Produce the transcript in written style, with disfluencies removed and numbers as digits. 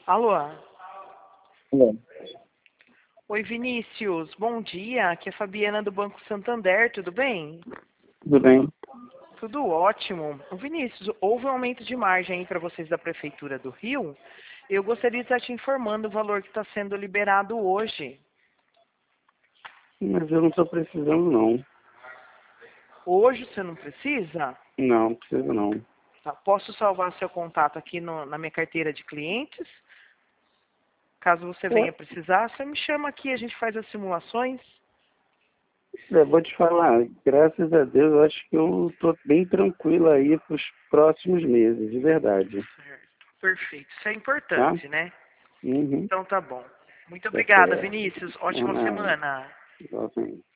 Alô? Bom, Oi, Vinícius. Bom dia. Aqui é a Fabiana do Banco Santander. Tudo bem? tudo bem. Tudo ótimo. Ô, Vinícius, houve um aumento de margem aí para vocês da Prefeitura do Rio. Eu gostaria de estar te informando o valor que está sendo liberado hoje. Mas eu não estou precisando, não. Hoje você não precisa? Não, preciso não. Tá. Posso salvar seu contato aqui na minha carteira de clientes? Caso você venha Pô, precisar, você me chama aqui, a gente faz as simulações. vou te falar, graças a Deus, eu acho que eu estou bem tranquilo aí para os próximos meses, de verdade. Certo. Perfeito. Isso é Tá? importante, né? Uhum. Então tá bom. Muito Tá obrigada, certo. Vinícius. Não, Ótima nada. semana. Igualmente.